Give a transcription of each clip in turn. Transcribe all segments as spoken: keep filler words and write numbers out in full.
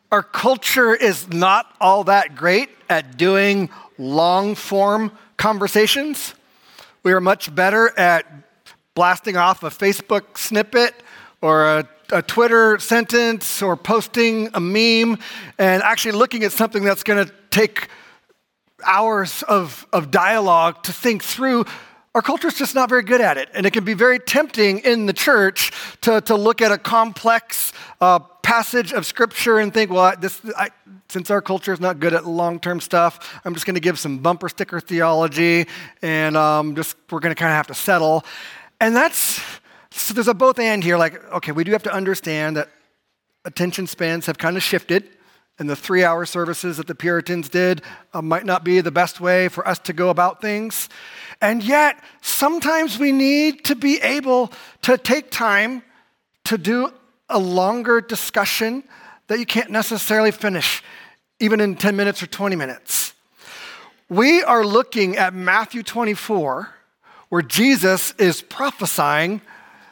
Our culture is not all that great at doing long-form conversations. We are much better at blasting off a Facebook snippet or a, a Twitter sentence or posting a meme and actually looking at something that's going to take hours of, of dialogue to think through. Our culture is just not very good at it. And it can be very tempting in the church to, to look at a complex uh, passage of scripture and think, well, this, I, since our culture is not good at long-term stuff, I'm just going to give some bumper sticker theology and um, just we're going to kind of have to settle. And that's, so there's a both and here. Like, okay, we do have to understand that attention spans have kind of shifted. And the three-hour services that the Puritans did uh, might not be the best way for us to go about things. And yet, sometimes we need to be able to take time to do a longer discussion that you can't necessarily finish, even in ten minutes or twenty minutes. We are looking at Matthew twenty-four, where Jesus is prophesying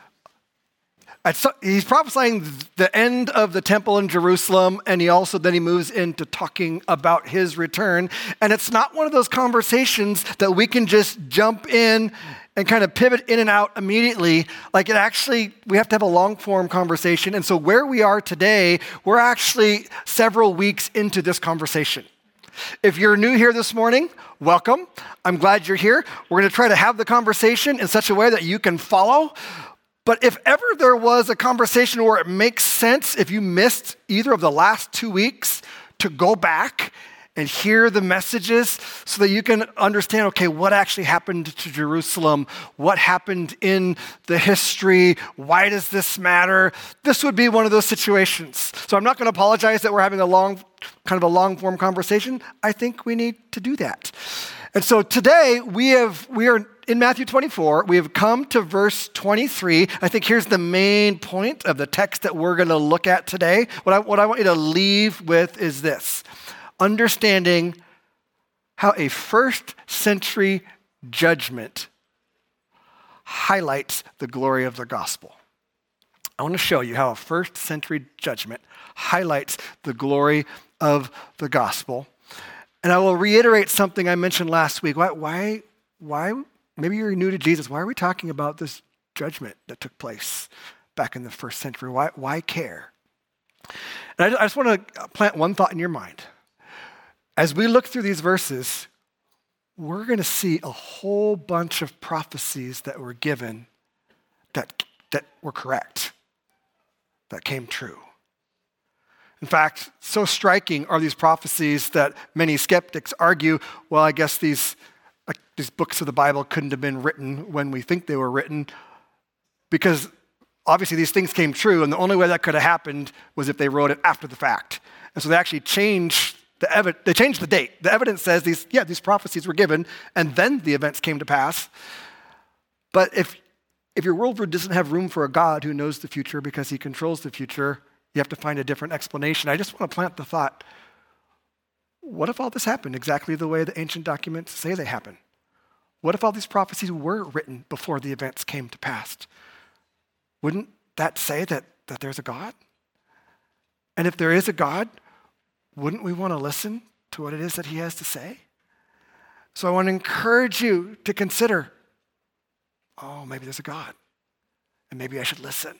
He's prophesying the end of the temple in Jerusalem, and he also then he moves into talking about his return. And it's not one of those conversations that we can just jump in and kind of pivot in and out immediately. Like it actually, we have to have a long-form conversation. And so where we are today, we're actually several weeks into this conversation. If you're new here this morning, welcome. I'm glad you're here. We're going to try to have the conversation in such a way that you can follow. But if ever there was a conversation where it makes sense, if you missed either of the last two weeks, to go back and hear the messages so that you can understand, okay, what actually happened to Jerusalem? What happened in the history? Why does this matter? This would be one of those situations. So I'm not going to apologize that we're having a long, kind of a long form conversation. I think we need to do that. And so today we have, we are in Matthew twenty-four, we have come to verse twenty-three. I think here's the main point of the text that we're going to look at today. What I, what I want you to leave with is this: understanding how a first century judgment highlights the glory of the gospel. I want to show you how a first century judgment highlights the glory of the gospel. And I will reiterate something I mentioned last week. Why, why, why, maybe you're new to Jesus. Why are we talking about this judgment that took place back in the first century? Why, why care? And I, I just want to plant one thought in your mind. As we look through these verses, we're going to see a whole bunch of prophecies that were given that, that were correct, that came true. In fact, so striking are these prophecies that many skeptics argue, well, I guess these, uh, these books of the Bible couldn't have been written when we think they were written, because obviously these things came true, and the only way that could have happened was if they wrote it after the fact. And so they actually changed the evidence, they changed the date. The evidence says these, yeah, these prophecies were given, and then the events came to pass. But if, if your worldview doesn't have room for a God who knows the future because he controls the future, you have to find a different explanation. I just want to plant the thought, what if all this happened exactly the way the ancient documents say they happen? What if all these prophecies were written before the events came to pass? Wouldn't that say that, that there's a God? And if there is a God, wouldn't we want to listen to what it is that he has to say? So I want to encourage you to consider, oh, maybe there's a God, and maybe I should listen.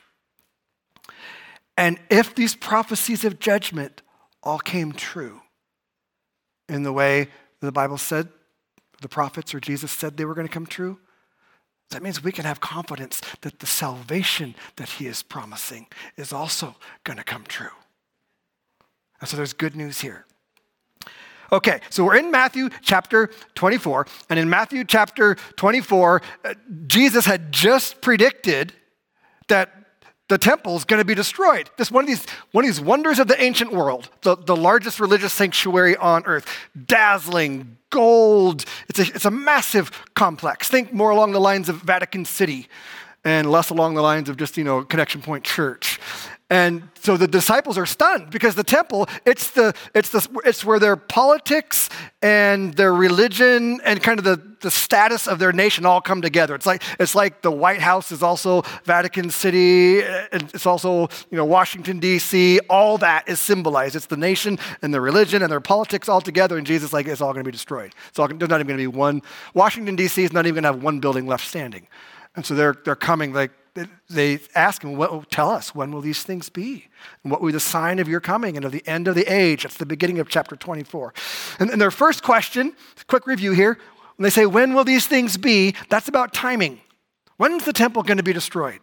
And if these prophecies of judgment all came true in the way the Bible said, the prophets or Jesus said they were going to come true, that means we can have confidence that the salvation that he is promising is also going to come true. And so there's good news here. Okay, so we're in Matthew chapter twenty-four, and in Matthew chapter twenty-four, uh, Jesus had just predicted that the temple is going to be destroyed. This one of these one of these wonders of the ancient world, the, the largest religious sanctuary on earth, dazzling, gold. It's a, it's a massive complex. Think more along the lines of Vatican City and less along the lines of just, you know, Connection Point Church. And so the disciples are stunned because the temple, it's the it's the it's where their politics and their religion and kind of the, the status of their nation all come together. It's like it's like the White House is also Vatican City, and it's also, you know, Washington, D C. All that is symbolized. It's the nation and their religion and their politics all together, and Jesus is like, it's all going to be destroyed. It's all, there's not even going to be one. Washington, D C is not even going to have one building left standing. And so they're they're coming like, they ask him, what, tell us, when will these things be? And what will be the sign of your coming and of the end of the age? That's the beginning of chapter twenty-four. And, and their first question, quick review here, when they say, when will these things be? That's about timing. When's the temple going to be destroyed?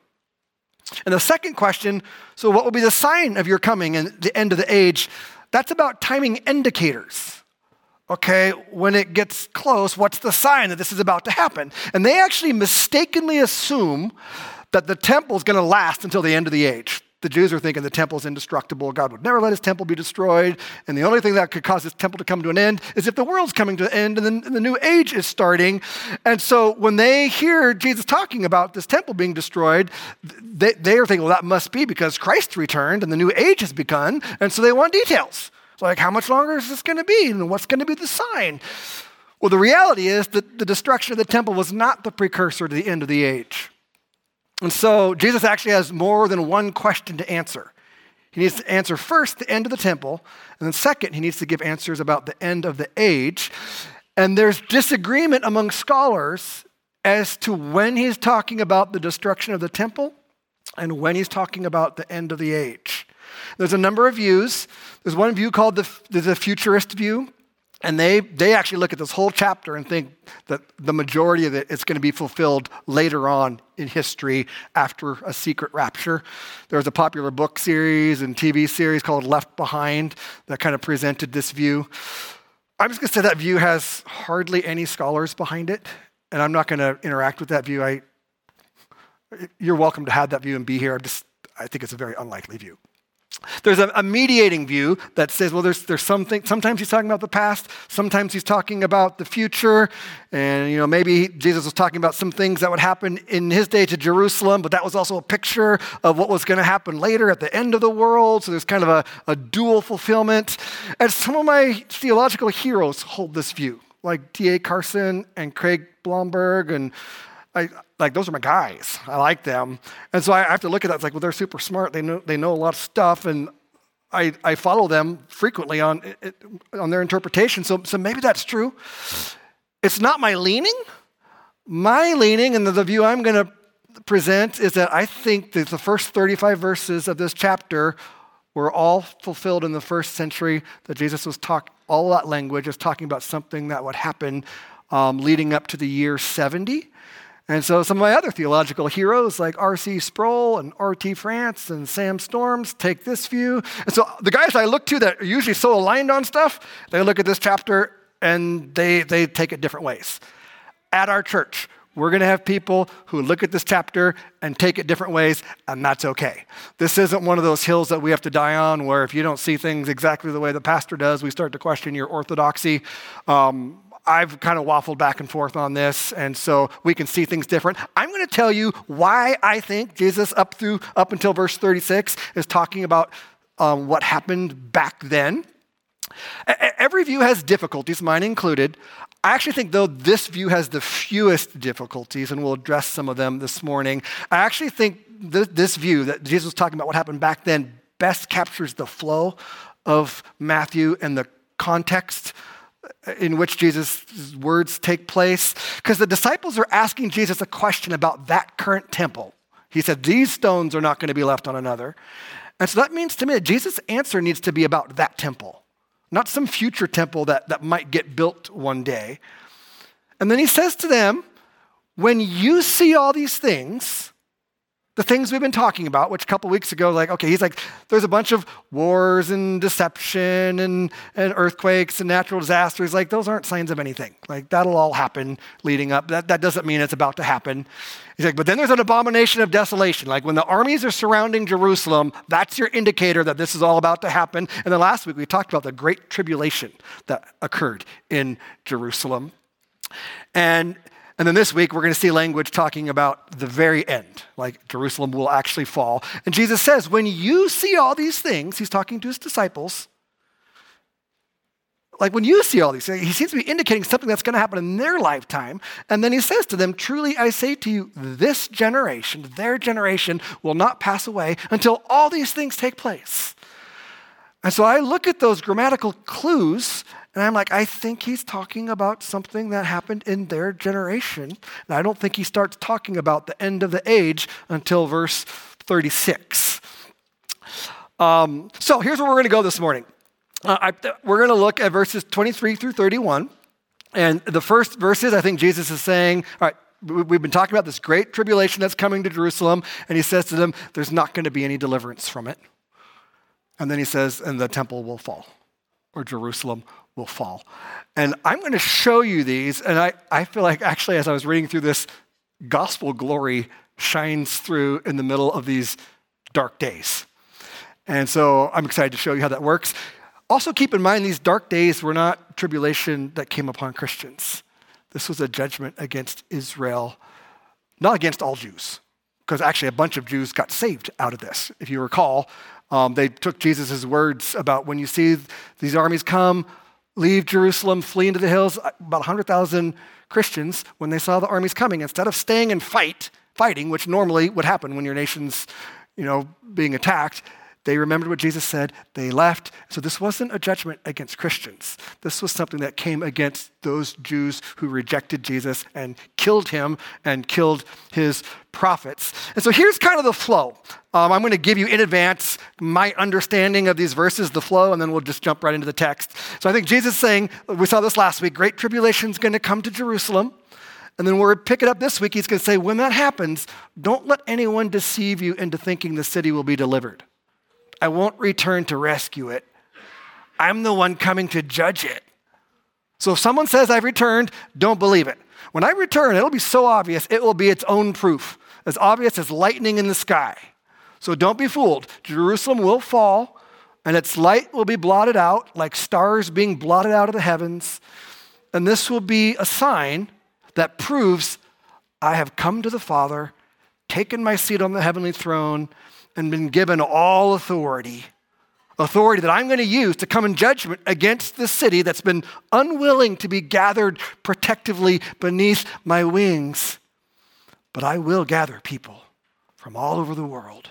And the second question, so what will be the sign of your coming and the end of the age? That's about timing indicators. Okay, when it gets close, what's the sign that this is about to happen? And they actually mistakenly assume that the temple is going to last until the end of the age. The Jews are thinking the temple is indestructible. God would never let his temple be destroyed. And the only thing that could cause his temple to come to an end is if the world's coming to an end and then the new age is starting. And so when they hear Jesus talking about this temple being destroyed, they, they are thinking, well, that must be because Christ returned and the new age has begun. And so they want details. So like, how much longer is this going to be? And what's going to be the sign? Well, the reality is that the destruction of the temple was not the precursor to the end of the age. And so Jesus actually has more than one question to answer. He needs to answer first the end of the temple, and then second, he needs to give answers about the end of the age. And there's disagreement among scholars as to when he's talking about the destruction of the temple and when he's talking about the end of the age. There's a number of views. There's one view called the, the futurist view, and they, they actually look at this whole chapter and think that the majority of it is going to be fulfilled later on in history after a secret rapture. There's a popular book series and T V series called Left Behind that kind of presented this view. I'm just going to say that view has hardly any scholars behind it, and I'm not going to interact with that view. I, you're welcome to have that view and be here. I'm just, I think it's a very unlikely view. There's a, a mediating view that says, well, there's there's something, sometimes he's talking about the past, sometimes he's talking about the future, and, you know, maybe Jesus was talking about some things that would happen in his day to Jerusalem, but that was also a picture of what was going to happen later at the end of the world, so there's kind of a, a dual fulfillment. And some of my theological heroes hold this view, like D A Carson and Craig Blomberg, and I, like, those are my guys. I like them. And so I have to look at that. It's like, well, they're super smart. They know they know a lot of stuff, and I, I follow them frequently on on their interpretation. So, so maybe that's true. It's not my leaning. My leaning, and the, the view I'm going to present, is that I think that the first thirty-five verses of this chapter were all fulfilled in the first century, that Jesus was talking, all that language is talking about something that would happen um, leading up to the year seventy. And so some of my other theological heroes like R C Sproul and R T France and Sam Storms take this view. And so the guys I look to that are usually so aligned on stuff, they look at this chapter and they, they take it different ways. At our church, we're going to have people who look at this chapter and take it different ways, and that's okay. This isn't one of those hills that we have to die on where if you don't see things exactly the way the pastor does, we start to question your orthodoxy. Um, I've kind of waffled back and forth on this, and so we can see things different. I'm going to tell you why I think Jesus, up through up until verse thirty-six, is talking about um, what happened back then. Every view has difficulties, mine included. I actually think, though, this view has the fewest difficulties, and we'll address some of them this morning. I actually think th- this view that Jesus was talking about what happened back then best captures the flow of Matthew and the context in which Jesus' words take place. Because the disciples are asking Jesus a question about that current temple. He said, these stones are not going to be left on another. And so that means to me that Jesus' answer needs to be about that temple, not some future temple that, that might get built one day. And then he says to them, when you see all these things, the things we've been talking about, which a couple weeks ago, like, okay, he's like, there's a bunch of wars and deception and, and earthquakes and natural disasters. Like, those aren't signs of anything. Like, that'll all happen leading up. That, that doesn't mean it's about to happen. He's like, but then there's an abomination of desolation. Like, when the armies are surrounding Jerusalem, that's your indicator that this is all about to happen. And then last week, we talked about the great tribulation that occurred in Jerusalem. And And then this week, we're going to see language talking about the very end, like Jerusalem will actually fall. And Jesus says, when you see all these things, he's talking to his disciples, like when you see all these things, he seems to be indicating something that's going to happen in their lifetime. And then he says to them, truly I say to you, this generation, their generation, will not pass away until all these things take place. And so I look at those grammatical clues, and I'm like, I think he's talking about something that happened in their generation. And I don't think he starts talking about the end of the age until verse thirty-six. Um, so here's where we're going to go this morning. Uh, I, we're going to look at verses twenty-three through thirty-one. And the first verses, I think Jesus is saying, all right, we've been talking about this great tribulation that's coming to Jerusalem. And he says to them, there's not going to be any deliverance from it. And then he says, and the temple will fall, or Jerusalem will fall. And I'm going to show you these, and I, I feel like actually as I was reading through this, gospel glory shines through in the middle of these dark days. And so I'm excited to show you how that works. Also keep in mind, these dark days were not tribulation that came upon Christians. This was a judgment against Israel, not against all Jews, because actually a bunch of Jews got saved out of this. If you recall, um, they took Jesus' words about when you see these armies come, leave Jerusalem, flee into the hills. About one hundred thousand Christians, when they saw the armies coming, instead of staying and fight, fighting, which normally would happen when your nation's, you know, being attacked, they remembered what Jesus said, they left. So this wasn't a judgment against Christians. This was something that came against those Jews who rejected Jesus and killed him and killed his prophets. And so here's kind of the flow. Um, I'm going to give you in advance my understanding of these verses, the flow, and then we'll just jump right into the text. So I think Jesus is saying, we saw this last week, great tribulation is going to come to Jerusalem. And then we'll pick it up this week. He's going to say, when that happens, don't let anyone deceive you into thinking the city will be delivered. I won't return to rescue it. I'm the one coming to judge it. So if someone says I've returned, don't believe it. When I return, it'll be so obvious, it will be its own proof, as obvious as lightning in the sky. So don't be fooled. Jerusalem will fall, and its light will be blotted out, like stars being blotted out of the heavens. And this will be a sign that proves I have come to the Father, taken my seat on the heavenly throne, and been given all authority, authority that I'm going to use to come in judgment against the city that's been unwilling to be gathered protectively beneath my wings. But I will gather people from all over the world.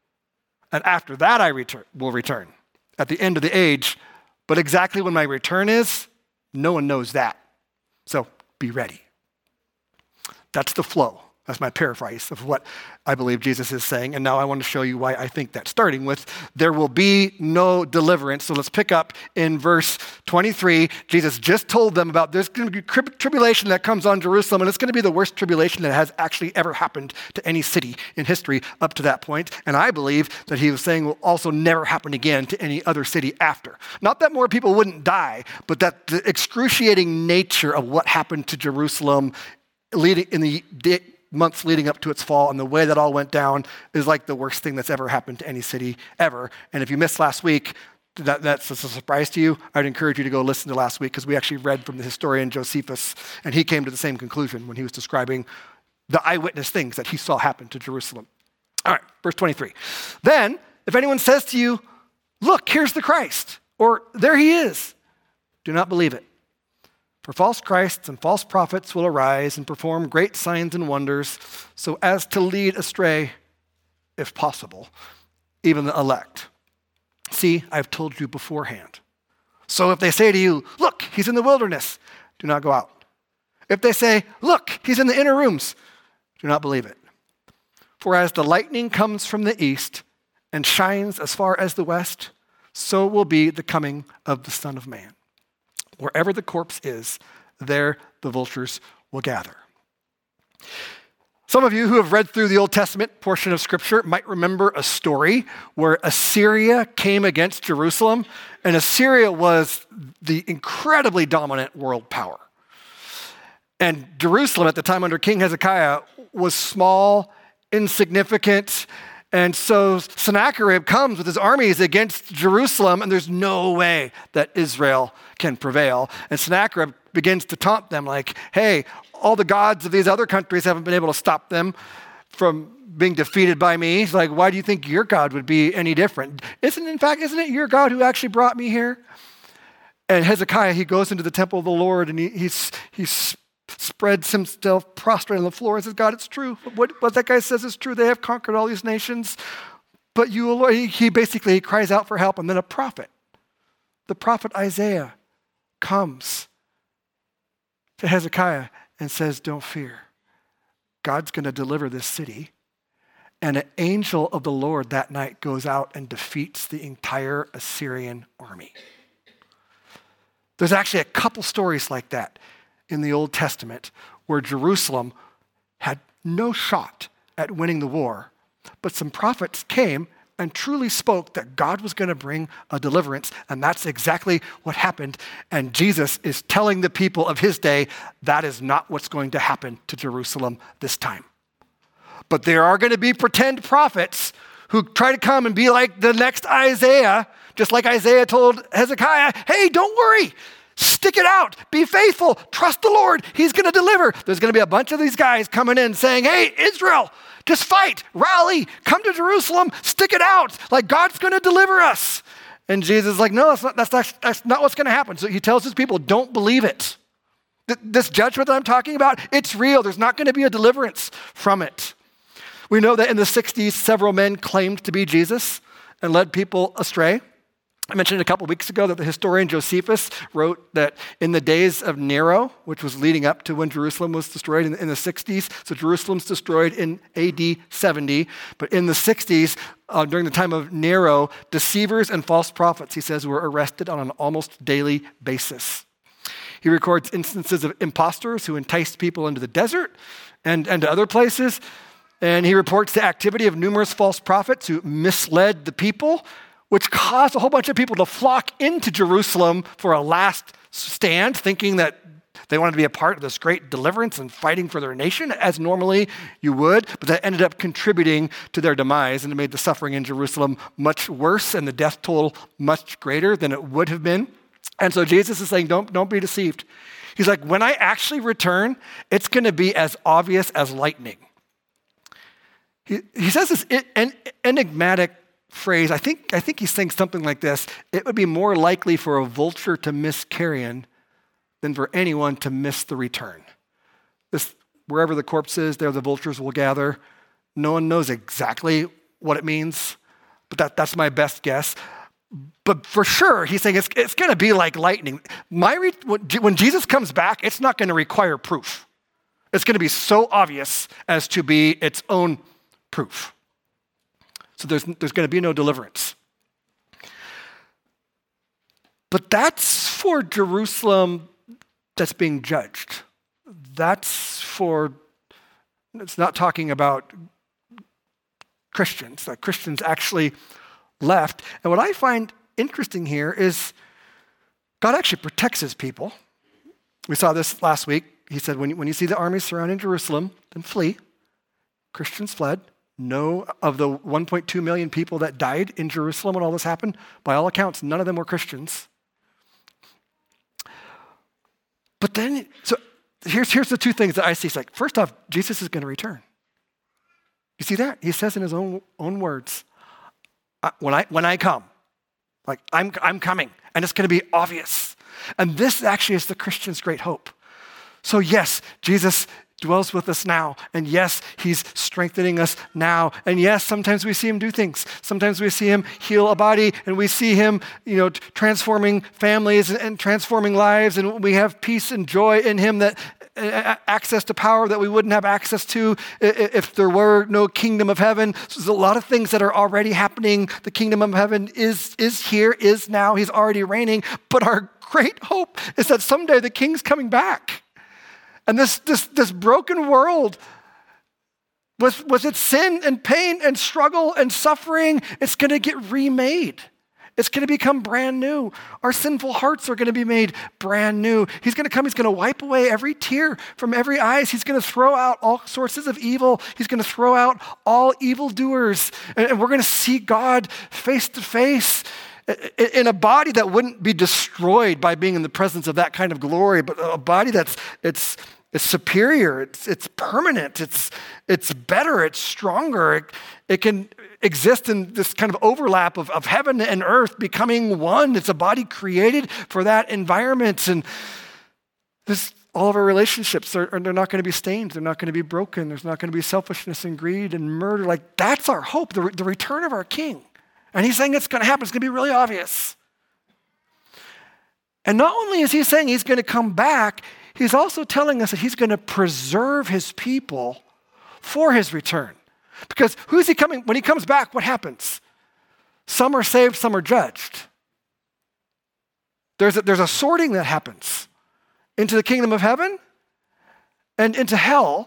And after that, I return, will return at the end of the age. But exactly when my return is, no one knows that. So be ready. That's the flow. That's my paraphrase of what I believe Jesus is saying. And now I want to show you why I think that. Starting with, there will be no deliverance. So let's pick up in verse twenty-three. Jesus just told them about there's going to be tribulation that comes on Jerusalem, and it's going to be the worst tribulation that has actually ever happened to any city in history up to that point. And I believe that he was saying will also never happen again to any other city after. Not that more people wouldn't die, but that the excruciating nature of what happened to Jerusalem leading in the months leading up to its fall and the way that all went down is like the worst thing that's ever happened to any city ever. And if you missed last week, that, that's a surprise to you, I'd encourage you to go listen to last week because we actually read from the historian Josephus, and he came to the same conclusion when he was describing the eyewitness things that he saw happen to Jerusalem. All right, verse twenty-three. Then, if anyone says to you, look, here's the Christ, or there he is, do not believe it. For false Christs and false prophets will arise and perform great signs and wonders so as to lead astray, if possible, even the elect. See, I've told you beforehand. So if they say to you, look, he's in the wilderness, do not go out. If they say, look, he's in the inner rooms, do not believe it. For as the lightning comes from the east and shines as far as the west, so will be the coming of the Son of Man. Wherever the corpse is, there the vultures will gather. Some of you who have read through the Old Testament portion of Scripture might remember a story where Assyria came against Jerusalem, and Assyria was the incredibly dominant world power. And Jerusalem at the time under King Hezekiah was small, insignificant, And so Sennacherib comes with his armies against Jerusalem, and there's no way that Israel can prevail. And Sennacherib begins to taunt them like, hey, all the gods of these other countries haven't been able to stop them from being defeated by me. He's like, why do you think your God would be any different? Isn't, in fact, isn't it your God who actually brought me here? And Hezekiah, he goes into the temple of the Lord, and he he's, he's spreads himself prostrate on the floor and says, God, it's true. What, what that guy says is true. They have conquered all these nations. But you, Lord, he, he basically cries out for help. And then a prophet, the prophet Isaiah, comes to Hezekiah and says, don't fear. God's going to deliver this city. And an angel of the Lord that night goes out and defeats the entire Assyrian army. There's actually a couple stories like that in the Old Testament where Jerusalem had no shot at winning the war, but some prophets came and truly spoke that God was going to bring a deliverance, and that's exactly what happened. And Jesus is telling the people of his day that is not what's going to happen to Jerusalem this time. But there are going to be pretend prophets who try to come and be like the next Isaiah, just like Isaiah told Hezekiah, hey, don't worry. Stick it out. Be faithful. Trust the Lord. He's going to deliver. There's going to be a bunch of these guys coming in saying, hey, Israel, just fight, rally, come to Jerusalem, stick it out. Like God's going to deliver us. And Jesus is like, no, that's not, that's not, that's not what's going to happen. So he tells his people, don't believe it. Th- this judgment that I'm talking about, it's real. There's not going to be a deliverance from it. We know that in the sixties, several men claimed to be Jesus and led people astray. I mentioned a couple weeks ago that the historian Josephus wrote that in the days of Nero, which was leading up to when Jerusalem was destroyed in, in the sixties, so Jerusalem's destroyed in A D seventy, but in the sixties, uh, during the time of Nero, deceivers and false prophets, he says, were arrested on an almost daily basis. He records instances of imposters who enticed people into the desert and, and to other places, and he reports the activity of numerous false prophets who misled the people, which caused a whole bunch of people to flock into Jerusalem for a last stand, thinking that they wanted to be a part of this great deliverance and fighting for their nation, as normally you would, but that ended up contributing to their demise, and it made the suffering in Jerusalem much worse and the death toll much greater than it would have been. And so Jesus is saying, don't, don't be deceived. He's like, when I actually return, it's going to be as obvious as lightning. He, he says this en- enigmatic phrase. I think, I think he's saying something like this. It would be more likely for a vulture to miss carrion than for anyone to miss the return. This, wherever the corpse is, there the vultures will gather. No one knows exactly what it means, but that, that's my best guess. But for sure, he's saying it's, it's going to be like lightning. My re- when Jesus comes back, it's not going to require proof. It's going to be so obvious as to be its own proof. So there's, there's going to be no deliverance. But that's for Jerusalem that's being judged. That's for, it's not talking about Christians, that Christians actually left. And what I find interesting here is God actually protects his people. We saw this last week. He said, when you, when you see the armies surrounding Jerusalem, then flee. Christians fled. No, of the one point two million people that died in Jerusalem when all this happened, by all accounts, none of them were Christians. But then, so here's, here's the two things that I see. It's like, first off, Jesus is going to return. You see that? He says in his own, own words, when I, when I come, like I'm, I'm coming, and it's going to be obvious. And this actually is the Christian's great hope. So yes, Jesus dwells with us now. And yes, he's strengthening us now. And yes, sometimes we see him do things. Sometimes we see him heal a body, and we see him, you know, transforming families and transforming lives. And we have peace and joy in him, that uh, access to power that we wouldn't have access to if there were no kingdom of heaven. So there's a lot of things that are already happening. The kingdom of heaven is, is here, is now. He's already reigning. But our great hope is that someday the king's coming back. And this, this, this broken world, with, with its sin and pain and struggle and suffering, it's going to get remade. It's going to become brand new. Our sinful hearts are going to be made brand new. He's going to come. He's going to wipe away every tear from every eyes. He's going to throw out all sources of evil. He's going to throw out all evildoers. And, and we're going to see God face to face in a body that wouldn't be destroyed by being in the presence of that kind of glory, but a body that's it's it's superior, it's it's permanent, it's it's better, it's stronger. It, it can exist in this kind of overlap of, of heaven and earth becoming one. It's a body created for that environment. And this all of our relationships are, are they're not going to be stained, they're not going to be broken, there's not going to be selfishness and greed and murder. Like that's our hope, the, the return of our King. And he's saying it's going to happen. It's going to be really obvious. And not only is he saying he's going to come back, he's also telling us that he's going to preserve his people for his return. Because who's he coming? When he comes back, what happens? Some are saved, some are judged. There's a, there's a sorting that happens into the kingdom of heaven and into hell.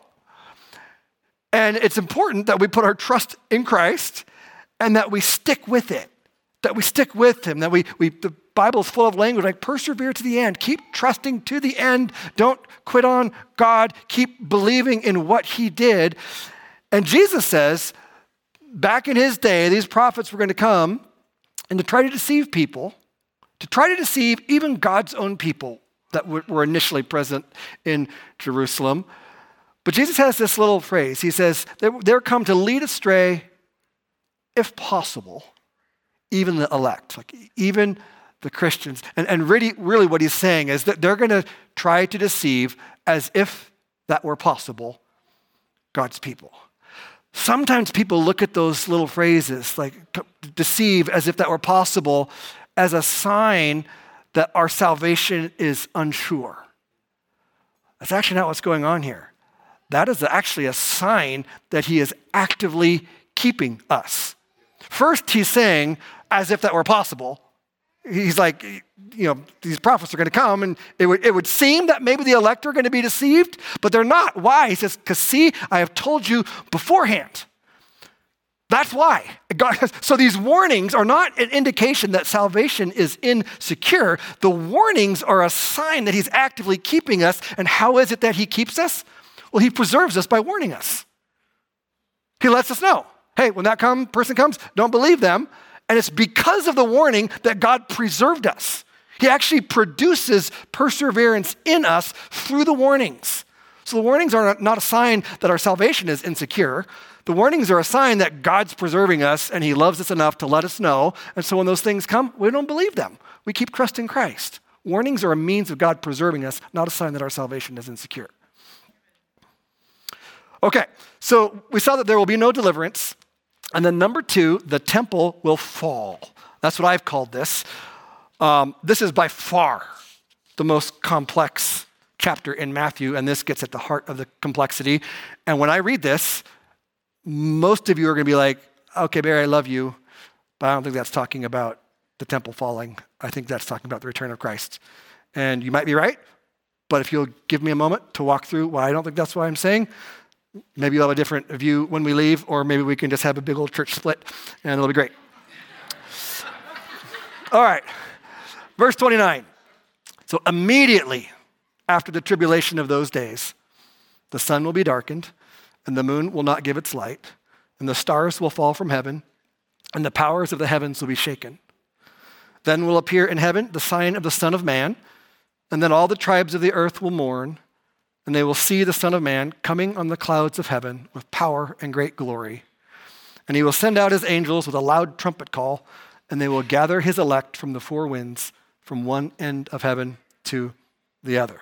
And it's important that we put our trust in Christ and that we stick with it, that we stick with him, that we, we the Bible is full of language like persevere to the end, keep trusting to the end, don't quit on God, keep believing in what he did. And Jesus says, back in his day, these prophets were going to come and to try to deceive people, to try to deceive even God's own people that were initially present in Jerusalem. But Jesus has this little phrase. He says, they're come to lead astray, if possible, even the elect, like even the Christians. And, and really, really what he's saying is that they're going to try to deceive, as if that were possible, God's people. Sometimes people look at those little phrases, like deceive as if that were possible, as a sign that our salvation is unsure. That's actually not what's going on here. That is actually a sign that he is actively keeping us. First, he's saying, as if that were possible, he's like, you know, these prophets are going to come, and it would, it would seem that maybe the elect are going to be deceived, but they're not. Why? He says, because see, I have told you beforehand. That's why. God, so these warnings are not an indication that salvation is insecure. The warnings are a sign that he's actively keeping us. And how is it that he keeps us? Well, he preserves us by warning us. He lets us know. Hey, when that come, person comes, don't believe them. And it's because of the warning that God preserved us. He actually produces perseverance in us through the warnings. So the warnings are not a sign that our salvation is insecure. The warnings are a sign that God's preserving us and he loves us enough to let us know. And so when those things come, we don't believe them. We keep trusting Christ. Warnings are a means of God preserving us, not a sign that our salvation is insecure. Okay, so we saw that there will be no deliverance. And then number two, the temple will fall. That's what I've called this. Um, this is by far the most complex chapter in Matthew, and this gets at the heart of the complexity. And when I read this, most of you are going to be like, okay, Barry, I love you, but I don't think that's talking about the temple falling. I think that's talking about the return of Christ. And you might be right, but if you'll give me a moment to walk through why I don't think that's what I'm saying, maybe you'll have a different view when we leave, or maybe we can just have a big old church split, and it'll be great. All right, verse twenty-nine. So immediately after the tribulation of those days, the sun will be darkened, and the moon will not give its light, and the stars will fall from heaven, and the powers of the heavens will be shaken. Then will appear in heaven the sign of the Son of Man, and then all the tribes of the earth will mourn, and they will see the Son of Man coming on the clouds of heaven with power and great glory. And he will send out his angels with a loud trumpet call, and they will gather his elect from the four winds, from one end of heaven to the other.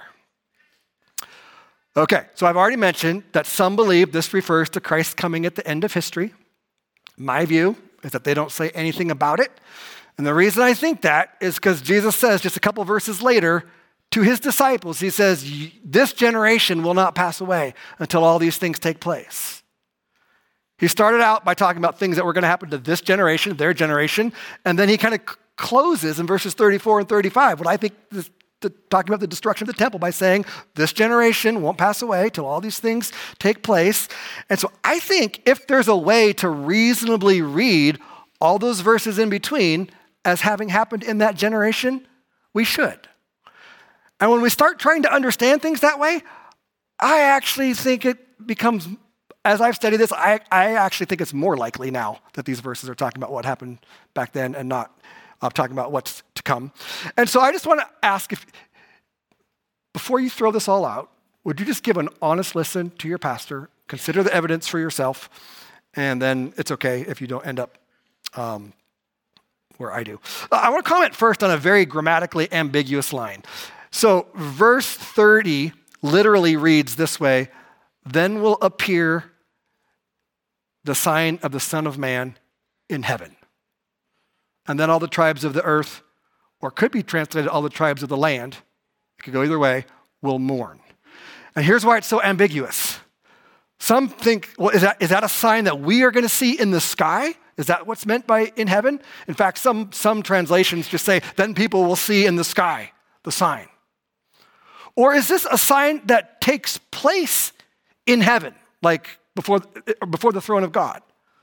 Okay, so I've already mentioned that some believe this refers to Christ coming at the end of history. My view is that they don't say anything about it. And the reason I think that is because Jesus says just a couple verses later, to his disciples, he says, this generation will not pass away until all these things take place. He started out by talking about things that were going to happen to this generation, their generation, and then he kind of c- closes in verses thirty-four and thirty-five, what I think is the, talking about the destruction of the temple by saying, this generation won't pass away till all these things take place. And so I think if there's a way to reasonably read all those verses in between, as having happened in that generation? We should. And when we start trying to understand things that way, I actually think it becomes, as I've studied this, I, I actually think it's more likely now that these verses are talking about what happened back then and not uh, talking about what's to come. And so I just want to ask, if before you throw this all out, would you just give an honest listen to your pastor, consider the evidence for yourself, and then it's okay if you don't end up um, where I do. Uh, I want to comment first on a very grammatically ambiguous line. So verse thirty literally reads this way, then will appear the sign of the Son of Man in heaven. And then all the tribes of the earth, or could be translated all the tribes of the land, it could go either way, will mourn. And here's why it's so ambiguous. Some think, well, is that, is that a sign that we are going to see in the sky? Is that what's meant by in heaven? In fact, some, some translations just say, then people will see in the sky the sign. Or is this a sign that takes place in heaven, like before, before the throne of God?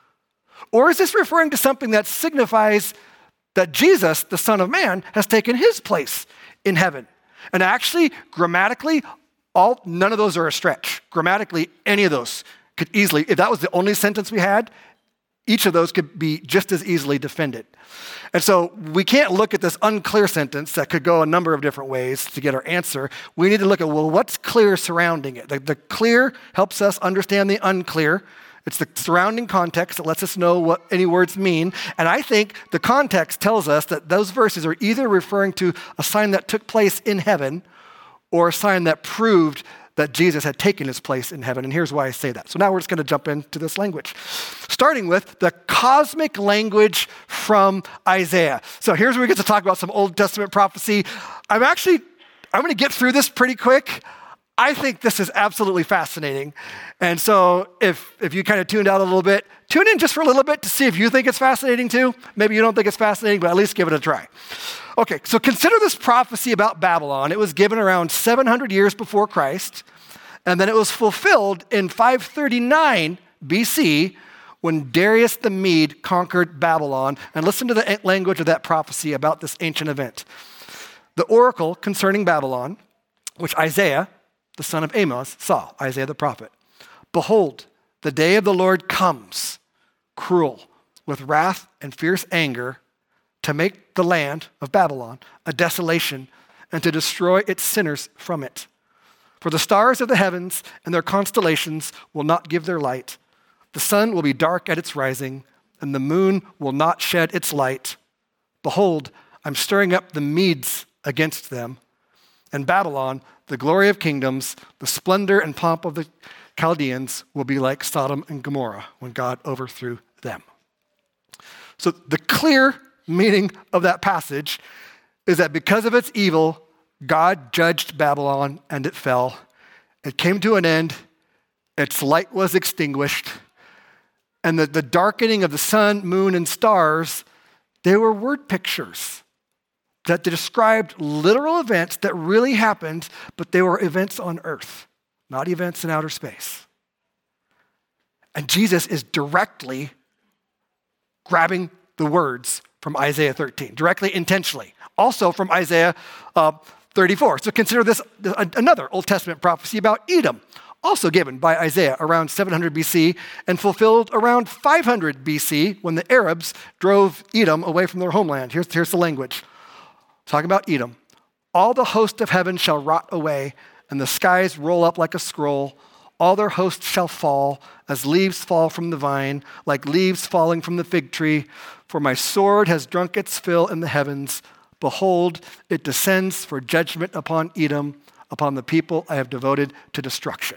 Or is this referring to something that signifies that Jesus, the Son of Man, has taken his place in heaven? And actually, grammatically, all none of those are a stretch. Grammatically, any of those could easily, if that was the only sentence we had, each of those could be just as easily defended. And so we can't look at this unclear sentence that could go a number of different ways to get our answer. We need to look at, well, what's clear surrounding it? The, the clear helps us understand the unclear. It's the surrounding context that lets us know what any words mean. And I think the context tells us that those verses are either referring to a sign that took place in heaven or a sign that proved that Jesus had taken his place in heaven. And here's why I say that. So now we're just going to jump into this language, starting with the cosmic language from Isaiah. So here's where we get to talk about some Old Testament prophecy. I'm actually, I'm going to get through this pretty quick. I think this is absolutely fascinating. And so if, if you kind of tuned out a little bit, tune in just for a little bit to see if you think it's fascinating too. Maybe you don't think it's fascinating, but at least give it a try. Okay, so consider this prophecy about Babylon. It was given around seven hundred years before Christ, and then it was fulfilled in five thirty-nine B C when Darius the Mede conquered Babylon. And listen to the language of that prophecy about this ancient event. The oracle concerning Babylon, which Isaiah, the son of Amos, saw, Isaiah the prophet. Behold, the day of the Lord comes, cruel, with wrath and fierce anger, to make the land of Babylon a desolation and to destroy its sinners from it. For the stars of the heavens and their constellations will not give their light. The sun will be dark at its rising, and the moon will not shed its light. Behold, I'm stirring up the Medes against them, and Babylon, the glory of kingdoms, the splendor and pomp of the Chaldeans, will be like Sodom and Gomorrah when God overthrew them. So the clear meaning of that passage is that because of its evil, God judged Babylon and it fell. It came to an end. Its light was extinguished. And the, the darkening of the sun, moon, and stars, they were word pictures that described literal events that really happened, but they were events on earth, not events in outer space. And Jesus is directly grabbing the words from Isaiah thirteen, directly, intentionally. Also from Isaiah uh, thirty-four. So consider this another Old Testament prophecy about Edom, also given by Isaiah around seven hundred B C and fulfilled around five hundred B C when the Arabs drove Edom away from their homeland. Here's, here's the language. Talking about Edom. All the host of heaven shall rot away, and the skies roll up like a scroll. All their hosts shall fall, as leaves fall from the vine, like leaves falling from the fig tree. For my sword has drunk its fill in the heavens. Behold, it descends for judgment upon Edom, upon the people I have devoted to destruction.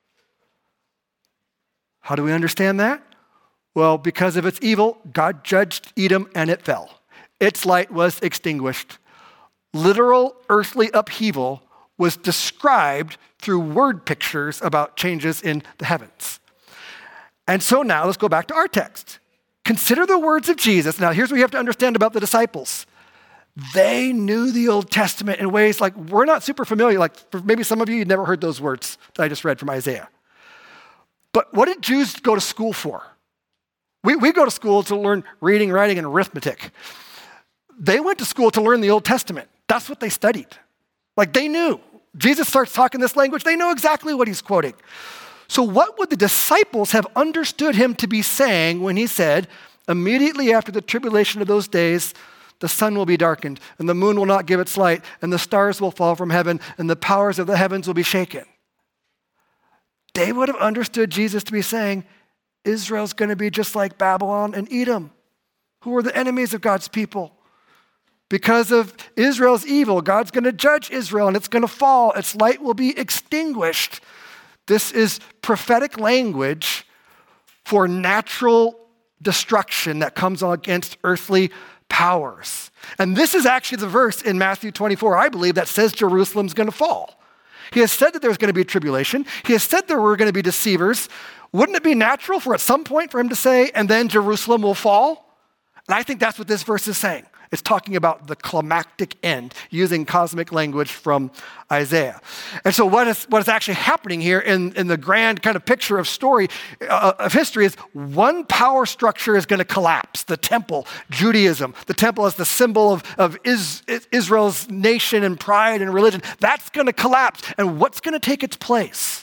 How do we understand that? Well, because of its evil, God judged Edom and it fell. Its light was extinguished. Literal earthly upheaval was described through word pictures about changes in the heavens. And so now let's go back to our text. Consider the words of Jesus. Now here's what you have to understand about the disciples. They knew the Old Testament in ways like we're not super familiar. Like for maybe some of you, you'd never heard those words that I just read from Isaiah. But what did Jews go to school for? We, we go to school to learn reading, writing, and arithmetic. they went to school to learn the Old Testament. That's what they studied. Like they knew. Jesus starts talking this language. They know exactly what he's quoting. So what would the disciples have understood him to be saying when he said, immediately after the tribulation of those days, the sun will be darkened, and the moon will not give its light, and the stars will fall from heaven, and the powers of the heavens will be shaken? They would have understood Jesus to be saying, Israel's going to be just like Babylon and Edom, who were the enemies of God's people. Because of Israel's evil, God's going to judge Israel, and it's going to fall. Its light will be extinguished. This is prophetic language for natural destruction that comes against earthly powers. And this is actually the verse in Matthew twenty-four, I believe, that says Jerusalem's going to fall. He has said that there's going to be tribulation. He has said there were going to be deceivers. Wouldn't it be natural for at some point for him to say, and then Jerusalem will fall? And I think that's what this verse is saying. It's talking about the climactic end, using cosmic language from Isaiah. And so what is, what is actually happening here in, in the grand kind of picture of story uh, of history is one power structure is going to collapse. The temple, Judaism. The temple is the symbol of, of is, Israel's nation and pride and religion. That's going to collapse. And what's going to take its place?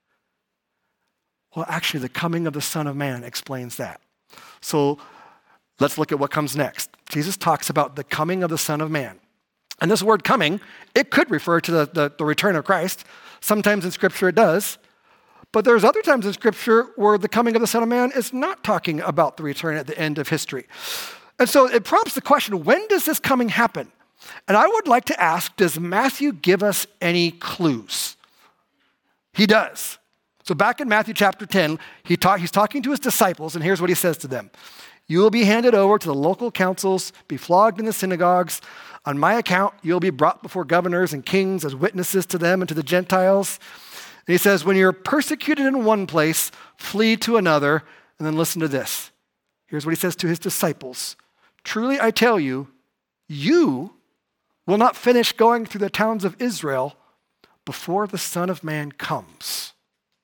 Well, actually, the coming of the Son of Man explains that. So let's look at what comes next. Jesus talks about the coming of the Son of Man. And this word coming, it could refer to the, the, the return of Christ. Sometimes in Scripture it does. But there's other times in Scripture where the coming of the Son of Man is not talking about the return at the end of history. And so it prompts the question, when does this coming happen? And I would like to ask, does Matthew give us any clues? He does. So back in Matthew chapter ten, he talk, he's talking to his disciples, and here's what he says to them. You will be handed over to the local councils, be flogged in the synagogues. On my account, you'll be brought before governors and kings as witnesses to them and to the Gentiles. And he says, when you're persecuted in one place, flee to another. And then listen to this. Here's what he says to his disciples. Truly, I tell you, you will not finish going through the towns of Israel before the Son of Man comes.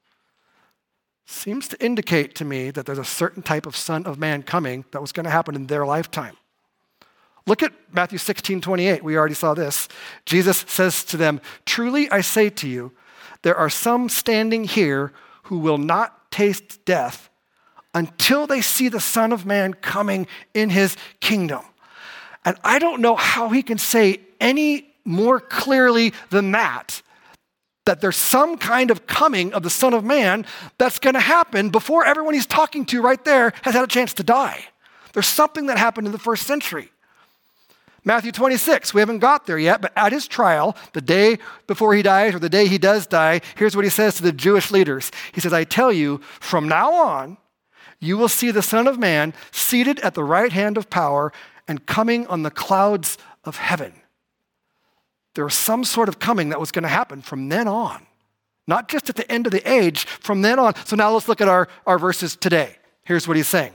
Seems to indicate to me that there's a certain type of Son of Man coming that was going to happen in their lifetime. Look at Matthew sixteen twenty-eight. We already saw this. Jesus says to them, truly I say to you, there are some standing here who will not taste death until they see the Son of Man coming in his kingdom. And I don't know how he can say any more clearly than that, that there's some kind of coming of the Son of Man that's going to happen before everyone he's talking to right there has had a chance to die. There's something that happened in the first century. Matthew twenty-six, we haven't got there yet, but at his trial, the day before he dies or the day he does die, here's what he says to the Jewish leaders. He says, I tell you, from now on, you will see the Son of Man seated at the right hand of power and coming on the clouds of heaven. There was some sort of coming that was going to happen from then on. Not just at the end of the age, from then on. So now let's look at our, our verses today. Here's what he's saying.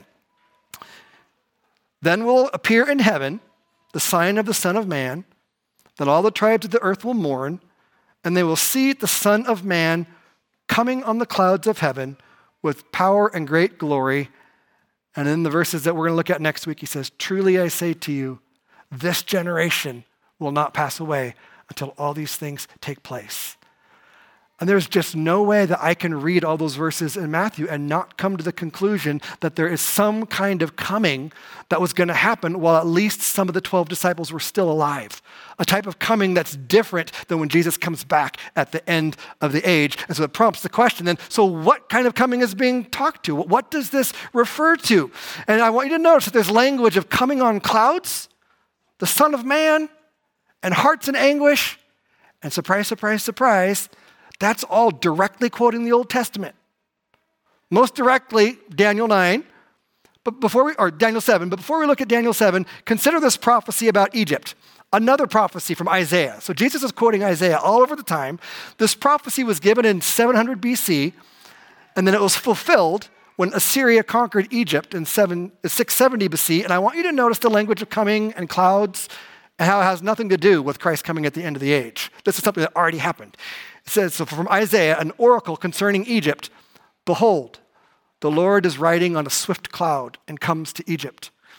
Then will appear in heaven the sign of the Son of Man, then all the tribes of the earth will mourn, and they will see the Son of Man coming on the clouds of heaven with power and great glory. And in the verses that we're going to look at next week, he says, truly I say to you, this generation will not pass away until all these things take place. And there's just no way that I can read all those verses in Matthew and not come to the conclusion that there is some kind of coming that was going to happen while at least some of the twelve disciples were still alive. A type of coming that's different than when Jesus comes back at the end of the age. And so it prompts the question then, so what kind of coming is being talked to? What does this refer to? And I want you to notice that there's language of coming on clouds, the Son of Man, and hearts in anguish, and surprise, surprise, surprise, that's all directly quoting the Old Testament. Most directly, Daniel nine, but before we, or Daniel seven, but before we look at Daniel seven, consider this prophecy about Egypt, another prophecy from Isaiah. So Jesus is quoting Isaiah all over the time. This prophecy was given in seven hundred B C, and then it was fulfilled when Assyria conquered Egypt in six seventy B C, and I want you to notice the language of coming and clouds and how it has nothing to do with Christ coming at the end of the age. This is something that already happened. It says, so from Isaiah, an oracle concerning Egypt, behold, the Lord is riding on a swift cloud and comes to Egypt.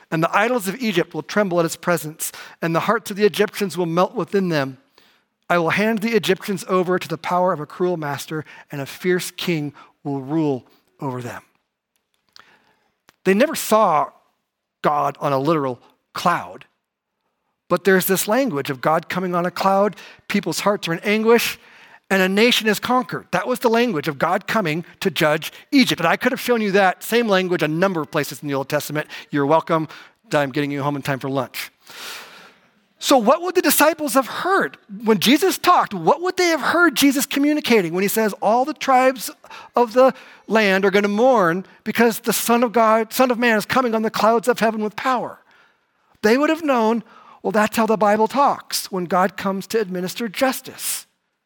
and the idols of Egypt will tremble at his presence, and the hearts of the Egyptians will melt within them. I will hand the Egyptians over to the power of a cruel master, and a fierce king will rule over them. They never saw God on a literal cloud, but there's this language of God coming on a cloud, people's hearts are in anguish, and a nation is conquered. That was the language of God coming to judge Egypt. And I could have shown you that same language a number of places in the Old Testament. You're welcome. I'm getting you home in time for lunch. So what would the disciples have heard? When Jesus talked, what would they have heard Jesus communicating when he says all the tribes of the land are going to mourn because the Son of God, Son of Man is coming on the clouds of heaven with power? They would have known, well, that's how the Bible talks when God comes to administer justice.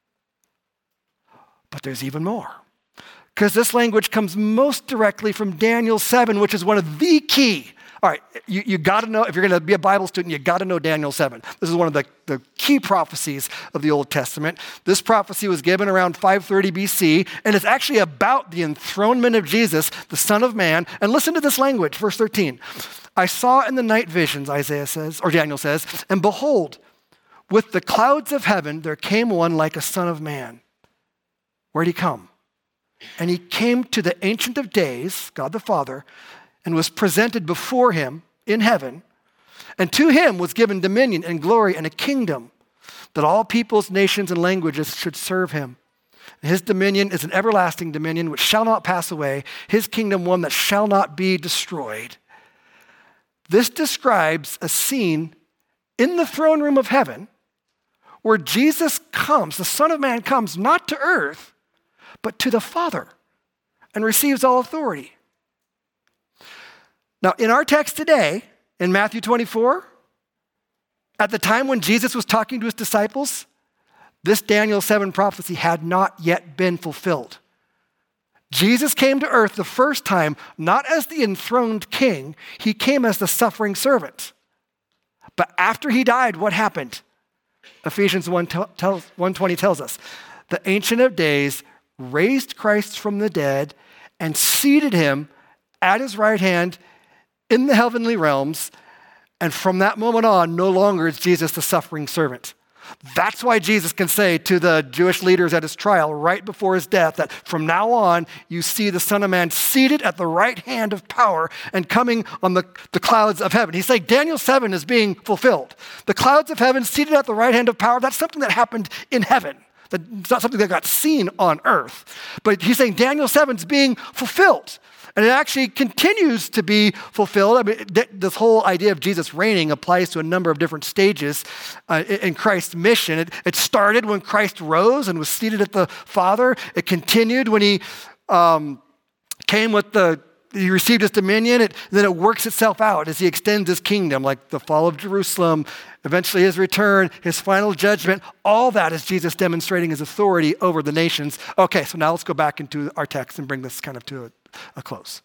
But there's even more. Because this language comes most directly from Daniel seven, which is one of the key. All right, you, you got to know, if you're going to be a Bible student, you got to know Daniel seven. This is one of the, the key prophecies of the Old Testament. This prophecy was given around five thirty B C, and it's actually about the enthronement of Jesus, the Son of Man. And listen to this language, verse thirteen. I saw in the night visions, Isaiah says, or Daniel says, and behold, with the clouds of heaven, there came one like a son of man. Where'd he come? And he came to the Ancient of Days, God the Father, and was presented before him in heaven. And to him was given dominion and glory and a kingdom that all peoples, nations, and languages should serve him. And his dominion is an everlasting dominion which shall not pass away, his kingdom one that shall not be destroyed. This describes a scene in the throne room of heaven where Jesus comes, the Son of Man comes not to earth, but to the Father, and receives all authority. Now, in our text today, in Matthew twenty-four, at the time when Jesus was talking to his disciples, this Daniel seven prophecy had not yet been fulfilled. Jesus came to earth the first time, not as the enthroned king, he came as the suffering servant. But after he died, what happened? Ephesians one twenty tells us, the Ancient of Days raised Christ from the dead and seated him at his right hand in the heavenly realms. And from that moment on, no longer is Jesus the suffering servant. That's why Jesus can say to the Jewish leaders at his trial right before his death that from now on, you see the Son of Man seated at the right hand of power and coming on the, the clouds of heaven. He's saying Daniel seven is being fulfilled. The clouds of heaven seated at the right hand of power, that's something that happened in heaven. It's not something that got seen on earth. But he's saying Daniel seven is being fulfilled. And it actually continues to be fulfilled. I mean, th- this whole idea of Jesus reigning applies to a number of different stages uh, in Christ's mission. It, it started when Christ rose and was seated at the Father. It continued when he um, came with the, he received his dominion. It, then it works itself out as he extends his kingdom, like the fall of Jerusalem, eventually his return, his final judgment. All that is Jesus demonstrating his authority over the nations. Okay, so now let's go back into our text and bring this kind of to a a close.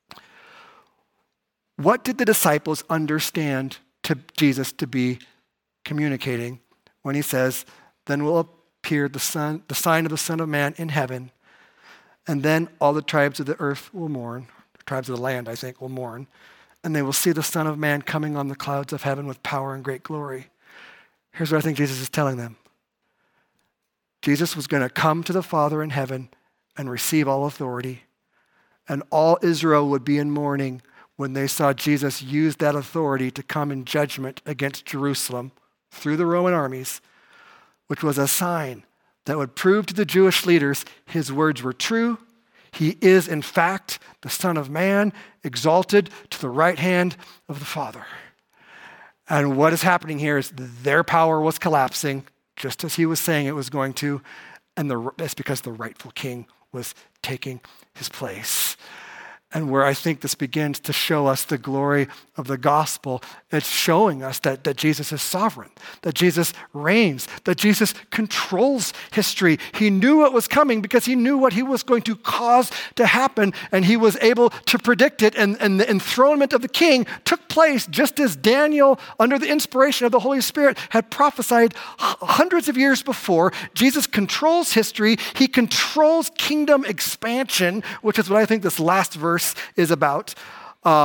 What did the disciples understand to Jesus to be communicating when he says, then will appear the son, the sign of the Son of Man in heaven, and then all the tribes of the earth will mourn, the tribes of the land, I think, will mourn, and they will see the Son of Man coming on the clouds of heaven with power and great glory. Here's what I think Jesus is telling them. Jesus was going to come to the Father in heaven and receive all authority. And all Israel would be in mourning when they saw Jesus use that authority to come in judgment against Jerusalem through the Roman armies, which was a sign that would prove to the Jewish leaders his words were true. He is, in fact, the Son of Man, exalted to the right hand of the Father. And what is happening here is their power was collapsing, just as he was saying it was going to, and the, that's because the rightful king was taking his place. And where I think this begins to show us the glory of the gospel, it's showing us that, that Jesus is sovereign, that Jesus reigns, that Jesus controls history. He knew what was coming because he knew what he was going to cause to happen, and he was able to predict it, and, and the enthronement of the king took place just as Daniel, under the inspiration of the Holy Spirit, had prophesied hundreds of years before. Jesus controls history. He controls kingdom expansion, which is what I think this last verse is about. Um,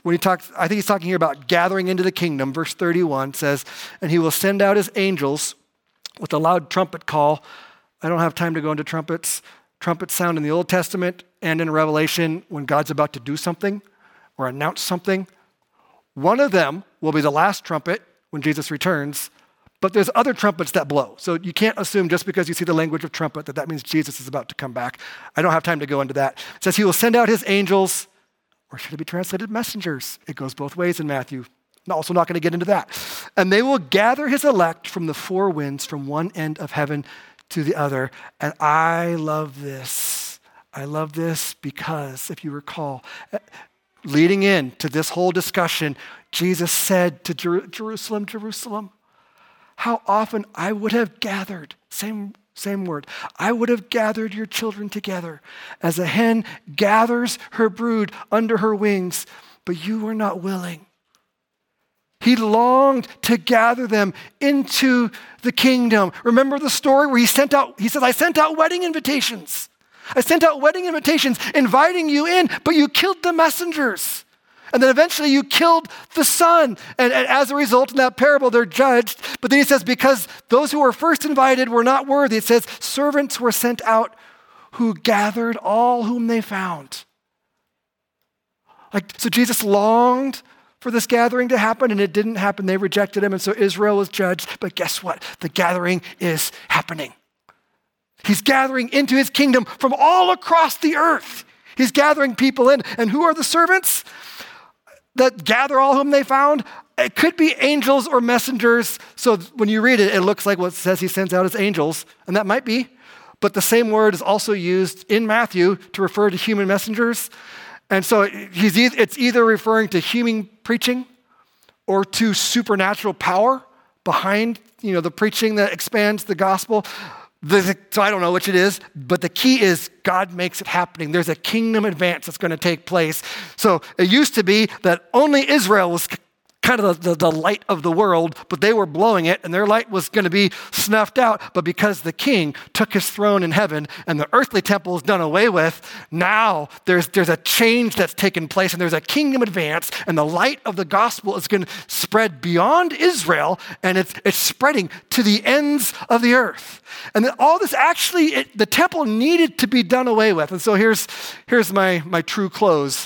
when he talks, I think he's talking here about gathering into the kingdom. Verse thirty-one says, and he will send out his angels with a loud trumpet call. I don't have time to go into trumpets. Trumpets sound in the Old Testament and in Revelation when God's about to do something or announce something. One of them will be the last trumpet when Jesus returns, but there's other trumpets that blow. So you can't assume just because you see the language of trumpet that that means Jesus is about to come back. I don't have time to go into that. It says he will send out his angels, or should it be translated messengers? It goes both ways in Matthew. I'm also not going to get into that. And they will gather his elect from the four winds, from one end of heaven to the other. And I love this. I love this because, if you recall, leading into this whole discussion, Jesus said to Jer- Jerusalem, Jerusalem, how often I would have gathered, same, same word, I would have gathered your children together as a hen gathers her brood under her wings, but you were not willing. He longed to gather them into the kingdom. Remember the story where he sent out, he said, I sent out wedding invitations. I sent out wedding invitations inviting you in, but you killed the messengers. And then eventually you killed the son. And, and as a result, in that parable, they're judged. But then he says, because those who were first invited were not worthy, it says, servants were sent out who gathered all whom they found. Like, so Jesus longed for this gathering to happen, and it didn't happen. They rejected him, and so Israel was judged. But guess what? The gathering is happening. He's gathering into his kingdom from all across the earth. He's gathering people in. And who are the servants that gather all whom they found? It could be angels or messengers. So when you read it, it looks like what it says he sends out his angels, and that might be. But the same word is also used in Matthew to refer to human messengers. And so he's e- it's either referring to human preaching or to supernatural power behind, you know, the preaching that expands the gospel. The, so I don't know which it is, but the key is God makes it happening. There's a kingdom advance that's going to take place. So it used to be that only Israel was kind of the, the, the light of the world, but they were blowing it and their light was going to be snuffed out. But because the king took his throne in heaven and the earthly temple is done away with, now there's, there's a change that's taken place and there's a kingdom advance, and the light of the gospel is going to spread beyond Israel, and it's, it's spreading to the ends of the earth. And then all this actually, it, the temple needed to be done away with. And so here's, here's my, my true close.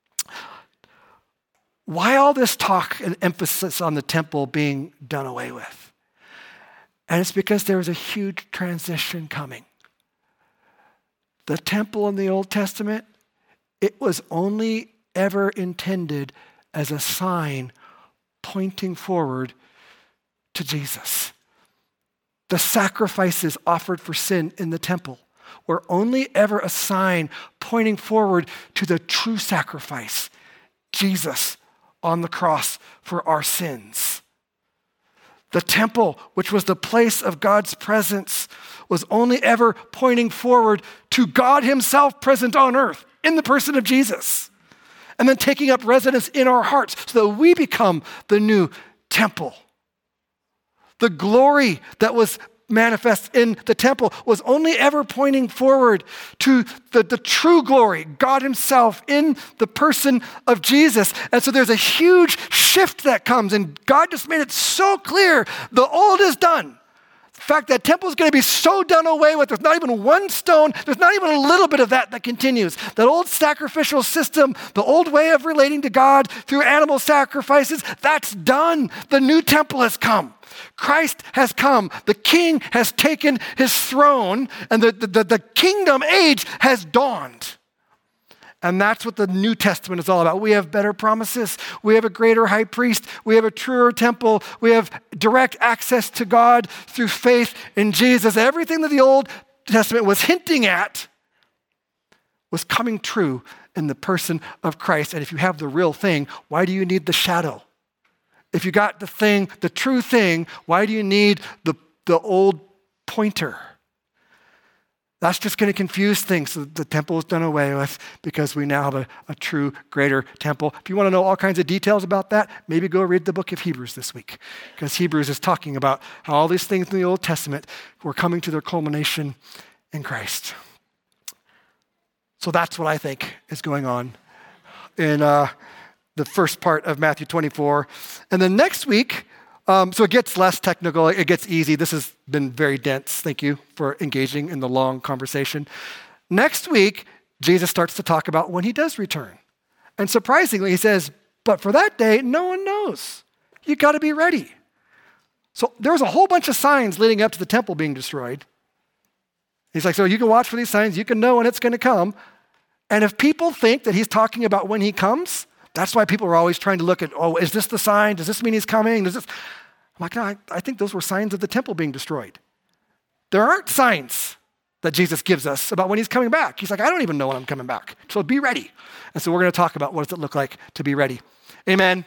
Why all this talk and emphasis on the temple being done away with? And it's because there was a huge transition coming. The temple in the Old Testament, it was only ever intended as a sign pointing forward to Jesus. The sacrifices offered for sin in the temple were only ever a sign pointing forward to the true sacrifice, Jesus on the cross for our sins. The temple, which was the place of God's presence, was only ever pointing forward to God himself present on earth in the person of Jesus, and then taking up residence in our hearts so that we become the new temple. The glory that was manifest in the temple was only ever pointing forward to the, the true glory, God himself in the person of Jesus. And so there's a huge shift that comes, and God just made it so clear. The old is done. The fact that temple is going to be so done away with, there's not even one stone, there's not even a little bit of that that continues. That old sacrificial system, the old way of relating to God through animal sacrifices, that's done. The new temple has come. Christ has come. The king has taken his throne, and the, the, the kingdom age has dawned. And that's what the New Testament is all about. We have better promises. We have a greater high priest. We have a truer temple. We have direct access to God through faith in Jesus. Everything that the Old Testament was hinting at was coming true in the person of Christ. And if you have the real thing, why do you need the shadow? If you got the thing, the true thing, why do you need the, the old pointer? That's just going to confuse things. So the temple is done away with because we now have a, a true, greater temple. If you want to know all kinds of details about that, maybe go read the book of Hebrews this week, because Hebrews is talking about how all these things in the Old Testament were coming to their culmination in Christ. So that's what I think is going on in uh, the first part of Matthew twenty-four. And then next week, um, so it gets less technical, it gets easy. This has been very dense. Thank you for engaging in the long conversation. Next week, Jesus starts to talk about when he does return. And surprisingly, he says, but for that day, no one knows. You got to be ready. So there was a whole bunch of signs leading up to the temple being destroyed. He's like, so you can watch for these signs, you can know when it's going to come. And if people think that he's talking about when he comes, that's why people are always trying to look at, oh, is this the sign? Does this mean he's coming? Does this? I'm like, no, I, I think those were signs of the temple being destroyed. There aren't signs that Jesus gives us about when he's coming back. He's like, I don't even know when I'm coming back. So be ready. And so we're going to talk about what does it look like to be ready. Amen.